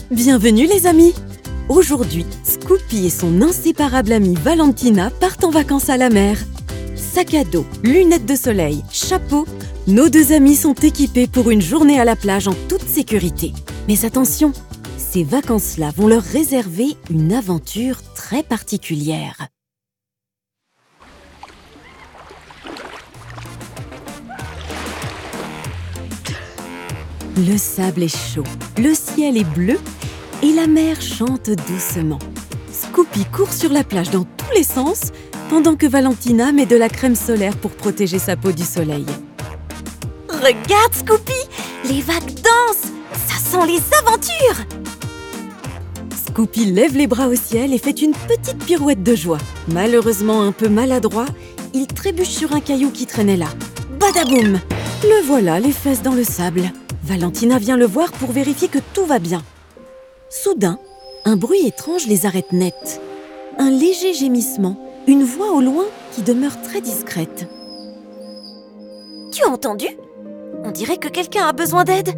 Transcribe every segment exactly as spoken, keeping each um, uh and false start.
Bienvenue les amis! Aujourd'hui, Scoopy et son inséparable amie Valentina partent en vacances à la mer. Sac à dos, lunettes de soleil, chapeau, nos deux amis sont équipés pour une journée à la plage en toute sécurité. Mais attention, ces vacances-là vont leur réserver une aventure très particulière. Le sable est chaud, le ciel est bleu et la mer chante doucement. Scoopy court sur la plage dans tous les sens, pendant que Valentina met de la crème solaire pour protéger sa peau du soleil. Regarde Scoopy, les vagues dansent, ça sent les aventures! Scoopy lève les bras au ciel et fait une petite pirouette de joie. Malheureusement un peu maladroit, il trébuche sur un caillou qui traînait là. Badaboum! Le voilà, les fesses dans le sable. Valentina vient le voir pour vérifier que tout va bien. Soudain, un bruit étrange les arrête net. Un léger gémissement, une voix au loin qui demeure très discrète. Tu as entendu? On dirait que quelqu'un a besoin d'aide.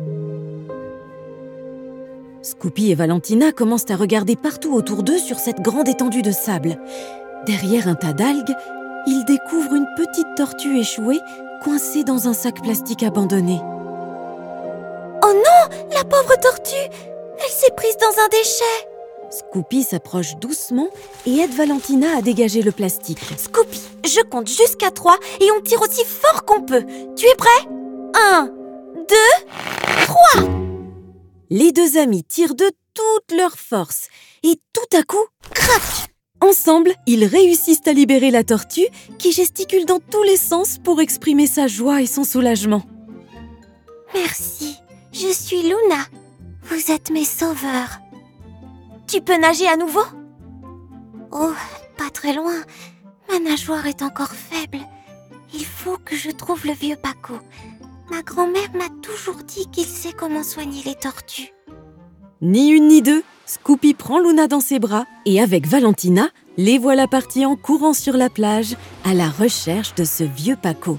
Scoopy et Valentina commencent à regarder partout autour d'eux sur cette grande étendue de sable. Derrière un tas d'algues, ils découvrent une petite tortue échouée coincée dans un sac plastique abandonné. Oh non, la pauvre tortue! Elle s'est prise dans un déchet! Scoopy s'approche doucement et aide Valentina à dégager le plastique. Scoopy, je compte jusqu'à trois et on tire aussi fort qu'on peut. Tu es prêt? Un, deux, trois! Les deux amis tirent de toute leur force et tout à coup, crac! Ensemble, ils réussissent à libérer la tortue qui gesticule dans tous les sens pour exprimer sa joie et son soulagement. Merci, je suis Luna. Vous êtes mes sauveurs. Tu peux nager à nouveau? Oh, pas très loin. Ma nageoire est encore faible. Il faut que je trouve le vieux Paco. Ma grand-mère m'a toujours dit qu'il sait comment soigner les tortues. Ni une ni deux, Scoopy prend Luna dans ses bras et avec Valentina, les voilà partis en courant sur la plage à la recherche de ce vieux Paco.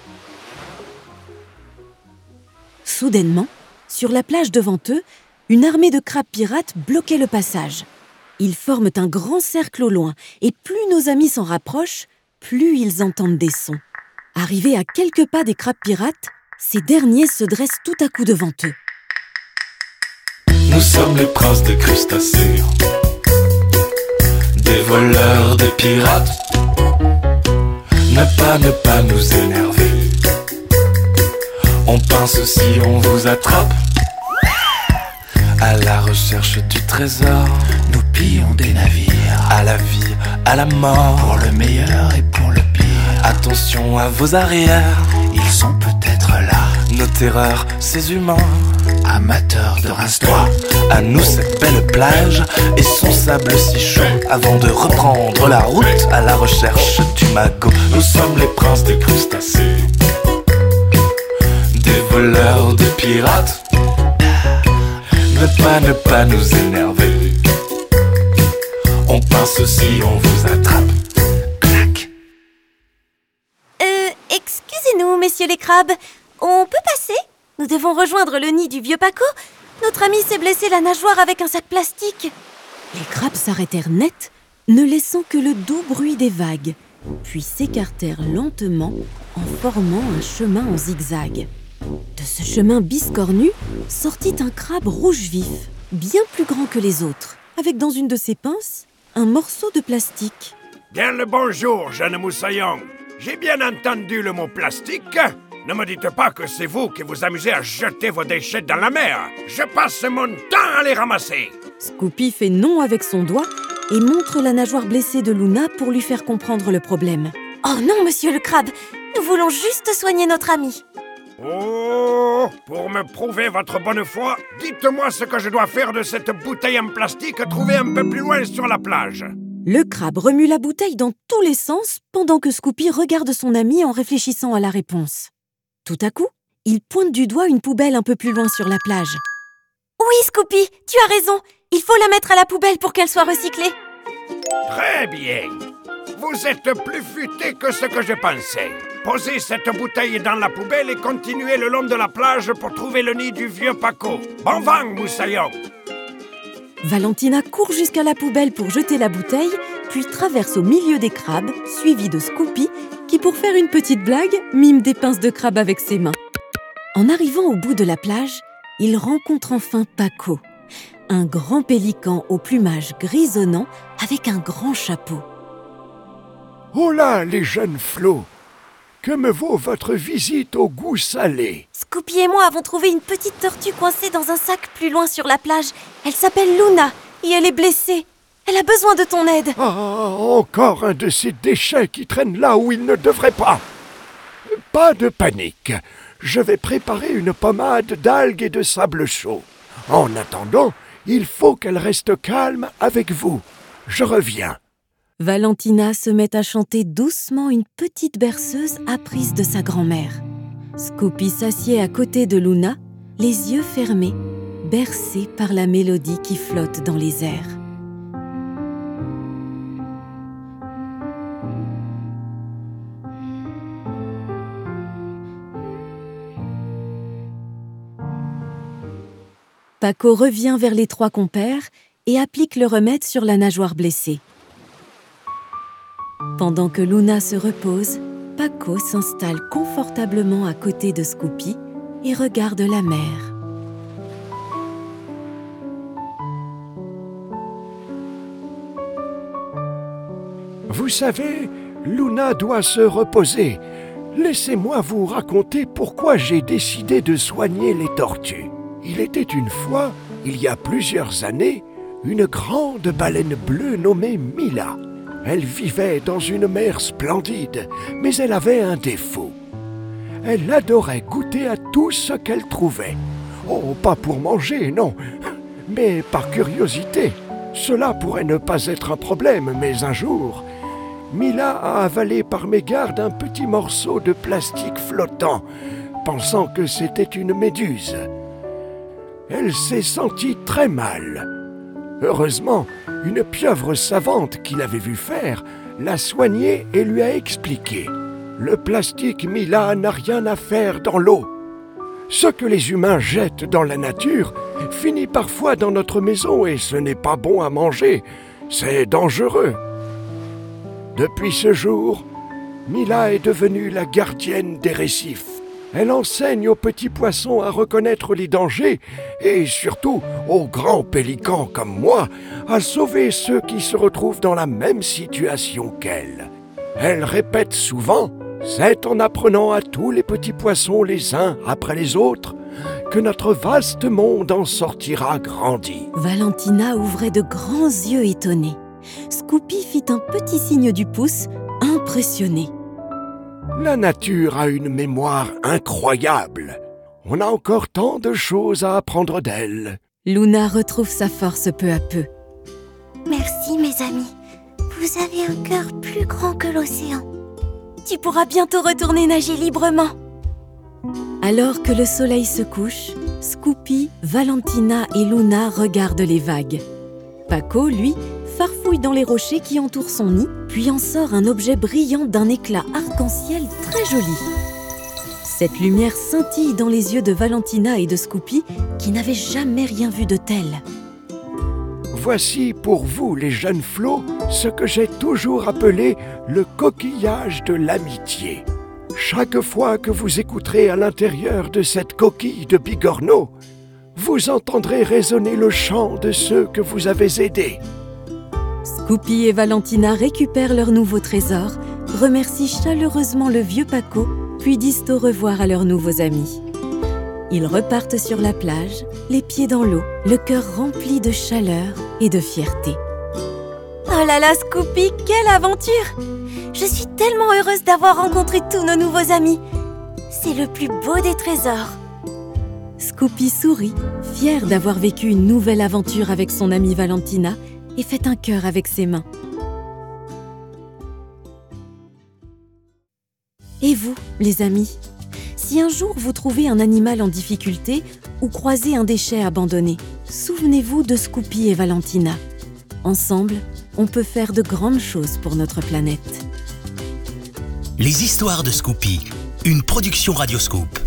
Soudainement, sur la plage devant eux, une armée de crabes pirates bloquait le passage. Ils forment un grand cercle au loin et plus nos amis s'en rapprochent, plus ils entendent des sons. Arrivés à quelques pas des crabes pirates, ces derniers se dressent tout à coup devant eux. Nous sommes les princes des crustacés, des voleurs, des pirates. Ne pas, ne pas nous énerver. On pince si on vous attrape. À la recherche du trésor, nous pillons des navires. À la vie, à la mort, pour le meilleur et pour le pire. Attention à vos arrières, ils sont peut-être là. Nos terreurs, ces humains, amateurs de rince-toi. À nous cette belle plage et son sable si chaud. Avant de reprendre la route à la recherche du magot. Nous sommes les princes des crustacés, des voleurs, des pirates. Ne pas, ne pas nous énerver. On pince si on vous attrape. Clac. Euh, excusez-nous, messieurs les crabes. On peut passer? Nous devons rejoindre le nid du vieux Paco. Notre ami s'est blessé la nageoire avec un sac plastique. Les crabes s'arrêtèrent net, ne laissant que le doux bruit des vagues, puis s'écartèrent lentement en formant un chemin en zigzag. De ce chemin biscornu sortit un crabe rouge vif, bien plus grand que les autres, avec dans une de ses pinces un morceau de plastique. Bien le bonjour, jeune moussaillon. J'ai bien entendu le mot plastique. Ne me dites pas que c'est vous qui vous amusez à jeter vos déchets dans la mer. Je passe mon temps à les ramasser. Scoopy fait non avec son doigt et montre la nageoire blessée de Luna pour lui faire comprendre le problème. Oh non, monsieur le crabe, nous voulons juste soigner notre ami. Oh, pour me prouver votre bonne foi, dites-moi ce que je dois faire de cette bouteille en plastique trouvée un peu plus loin sur la plage. Le crabe remue la bouteille dans tous les sens pendant que Scoopy regarde son ami en réfléchissant à la réponse. Tout à coup, il pointe du doigt une poubelle un peu plus loin sur la plage. Oui, Scoopy, tu as raison. Il faut la mettre à la poubelle pour qu'elle soit recyclée. Très bien. Vous êtes plus futé que ce que je pensais. Posez cette bouteille dans la poubelle et continuez le long de la plage pour trouver le nid du vieux Paco. Bon vent, moussaillon. Valentina court jusqu'à la poubelle pour jeter la bouteille, puis traverse au milieu des crabes, suivie de Scoopy, qui, pour faire une petite blague, mime des pinces de crabe avec ses mains. En arrivant au bout de la plage, il rencontre enfin Paco, un grand pélican au plumage grisonnant avec un grand chapeau. « Oh là, les jeunes flots! Que me vaut votre visite au goût salé? Scoopy et moi avons trouvé une petite tortue coincée dans un sac plus loin sur la plage. Elle s'appelle Luna et elle est blessée. Elle a besoin de ton aide. » Ah, encore un de ces déchets qui traînent là où ils ne devraient pas. Pas de panique. Je vais préparer une pommade d'algues et de sable chaud. En attendant, il faut qu'elle reste calme avec vous. Je reviens. Valentina se met à chanter doucement une petite berceuse apprise de sa grand-mère. Scoopy s'assied à côté de Luna, les yeux fermés, bercé par la mélodie qui flotte dans les airs. Paco revient vers les trois compères et applique le remède sur la nageoire blessée. Pendant que Luna se repose, Paco s'installe confortablement à côté de Scoopy et regarde la mer. Vous savez, Luna doit se reposer. Laissez-moi vous raconter pourquoi j'ai décidé de soigner les tortues. Il était une fois, il y a plusieurs années, une grande baleine bleue nommée Mila. Elle vivait dans une mer splendide, mais elle avait un défaut. Elle adorait goûter à tout ce qu'elle trouvait. Oh, pas pour manger, non, mais par curiosité. Cela pourrait ne pas être un problème, mais un jour, Mila a avalé par mégarde un petit morceau de plastique flottant, pensant que c'était une méduse. Elle s'est sentie très mal. Heureusement, une pieuvre savante qui l'avait vu faire l'a soignée et lui a expliqué. Le plastique Mila n'a rien à faire dans l'eau. Ce que les humains jettent dans la nature finit parfois dans notre maison et ce n'est pas bon à manger. C'est dangereux. Depuis ce jour, Mila est devenue la gardienne des récifs. Elle enseigne aux petits poissons à reconnaître les dangers et surtout aux grands pélicans comme moi à sauver ceux qui se retrouvent dans la même situation qu'elle. Elle répète souvent « C'est en apprenant à tous les petits poissons les uns après les autres que notre vaste monde en sortira grandi. » Valentina ouvrait de grands yeux étonnés. Scoopy fit un petit signe du pouce, impressionné. La nature a une mémoire incroyable. On a encore tant de choses à apprendre d'elle. Luna retrouve sa force peu à peu. Merci mes amis. Vous avez un cœur plus grand que l'océan. Tu pourras bientôt retourner nager librement. Alors que le soleil se couche, Scoopy, Valentina et Luna regardent les vagues. Paco, lui, farfouille dans les rochers qui entourent son nid, puis en sort un objet brillant d'un éclat arc-en-ciel très joli. Cette lumière scintille dans les yeux de Valentina et de Scoopy, qui n'avaient jamais rien vu de tel. Voici pour vous, les jeunes flots, ce que j'ai toujours appelé le coquillage de l'amitié. Chaque fois que vous écouterez à l'intérieur de cette coquille de bigorneau, vous entendrez résonner le chant de ceux que vous avez aidés. Scoopy et Valentina récupèrent leur nouveau trésor, remercient chaleureusement le vieux Paco, puis disent au revoir à leurs nouveaux amis. Ils repartent sur la plage, les pieds dans l'eau, le cœur rempli de chaleur et de fierté. Oh là là, Scoopy, quelle aventure! Je suis tellement heureuse d'avoir rencontré tous nos nouveaux amis. C'est le plus beau des trésors. Scoopy sourit, fier d'avoir vécu une nouvelle aventure avec son amie Valentina, et fait un cœur avec ses mains. Et vous, les amis, si un jour vous trouvez un animal en difficulté ou croisez un déchet abandonné, souvenez-vous de Scoopy et Valentina. Ensemble, on peut faire de grandes choses pour notre planète. Les histoires de Scoopy, une production Radioscoop.